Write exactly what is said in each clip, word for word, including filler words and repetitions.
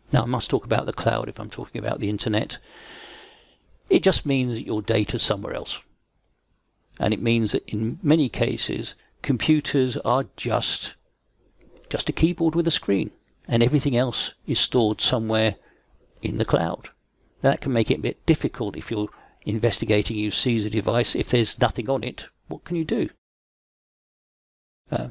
Now, I must talk about the cloud if I'm talking about the internet. It just means that your data's somewhere else. And it means that in many cases, computers are just, just a keyboard with a screen, and everything else is stored somewhere in the cloud. That can make it a bit difficult if you're investigating, you seize a device. If there's nothing on it, what can you do? Uh,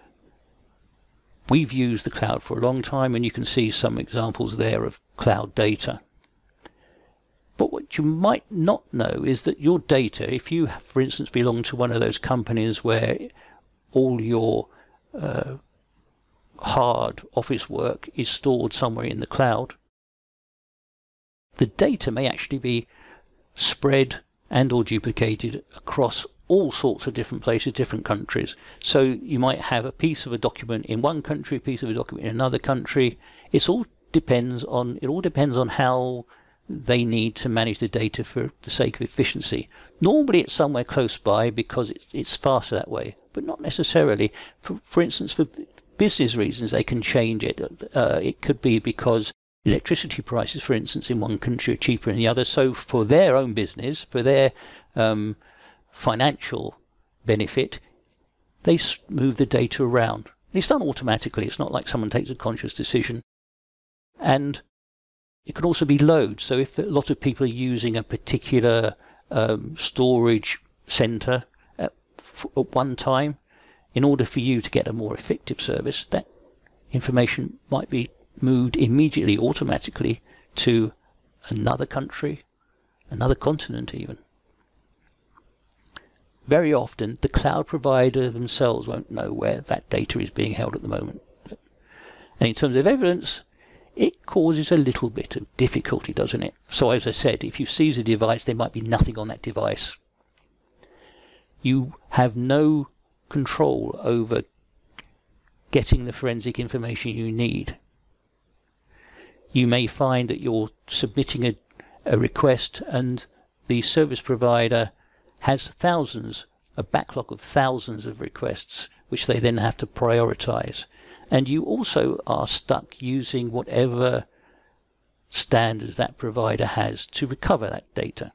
we've used the cloud for a long time, and you can see some examples there of cloud data. But what you might not know is that your data, if you, for instance, belong to one of those companies where all your uh, hard office work is stored somewhere in the cloud, the data may actually be spread and or duplicated across all sorts of different places, different countries. So you might have a piece of a document in one country, a piece of a document in another country. It's all depends on, it all depends on how they need to manage the data for the sake of efficiency. Normally it's somewhere close by because it's, it's faster that way, but not necessarily. For, for instance, for business reasons, they can change it. Uh, it could be because electricity prices, for instance, in one country are cheaper than the other. So for their own business, for their um, financial benefit, they move the data around. It's done automatically. It's not like someone takes a conscious decision. And it can also be load. So if a lot of people are using a particular um, storage center at, at one time, in order for you to get a more effective service, that information might be moved immediately, automatically, to another country, another continent even. Very often, the cloud provider themselves won't know where that data is being held at the moment. And in terms of evidence, it causes a little bit of difficulty, doesn't it? So as I said, if you seize a device, there might be nothing on that device. You have no control over getting the forensic information you need. You may find that you're submitting a, a request and the service provider has thousands, a backlog of thousands of requests, which they then have to prioritize. And you also are stuck using whatever standards that provider has to recover that data.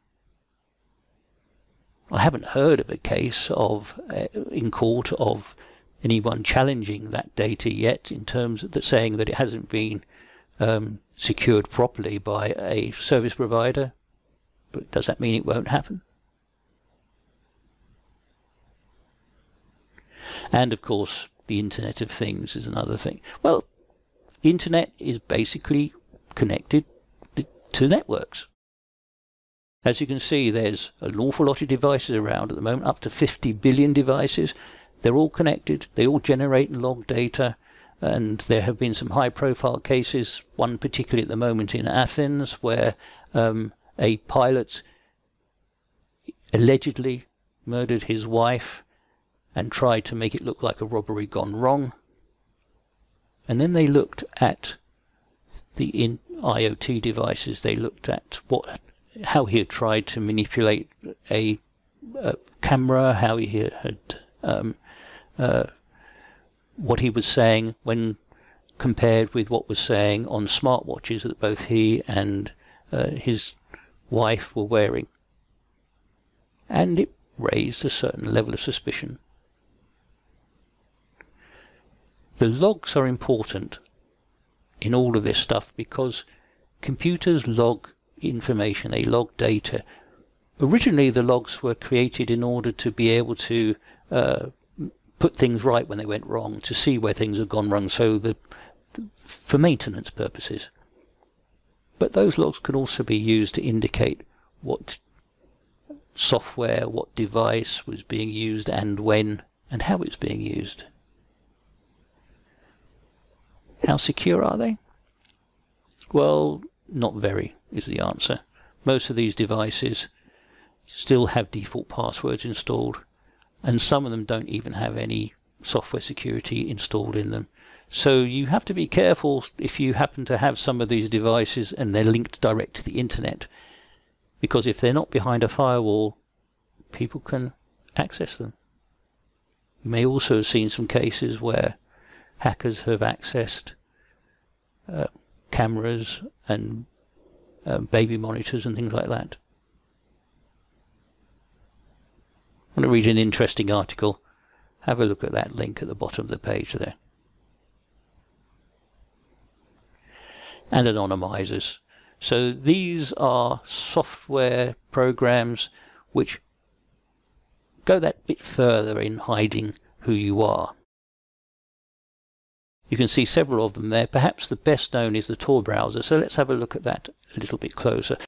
I haven't heard of a case of uh, in court of anyone challenging that data yet, in terms of the saying that it hasn't been um, secured properly by a service provider. But does that mean it won't happen? And of course, the Internet of Things is another thing. Well, the Internet is basically connected to networks. As you can see, there's an awful lot of devices around at the moment, up to fifty billion devices. They're all connected, they all generate and log data, and there have been some high-profile cases, one particularly at the moment in Athens, where um, a pilot allegedly murdered his wife and tried to make it look like a robbery gone wrong. And then they looked at the in I O T devices. They looked at what, how he had tried to manipulate a, a camera, how he had um, uh, what he was saying when compared with what was saying on smartwatches that both he and uh, his wife were wearing. And it raised a certain level of suspicion. The logs are important in all of this stuff because computers log information, they log data. Originally the logs were created in order to be able to uh, put things right when they went wrong, to see where things have gone wrong, so the, for maintenance purposes. But those logs can also be used to indicate what software, what device was being used and when, and how it's being used. How secure are they? Well, not very is the answer. Most of these devices still have default passwords installed, and some of them don't even have any software security installed in them. So you have to be careful if you happen to have some of these devices and they're linked direct to the internet, because if they're not behind a firewall, people can access them. You may also have seen some cases where hackers have accessed uh, cameras and uh, baby monitors and things like that. I want to read an interesting article. Have a look at that link at the bottom of the page there. And anonymizers. So these are software programs which go that bit further in hiding who you are. You can see several of them there. Perhaps the best known is the Tor browser, so let's have a look at that a little bit closer.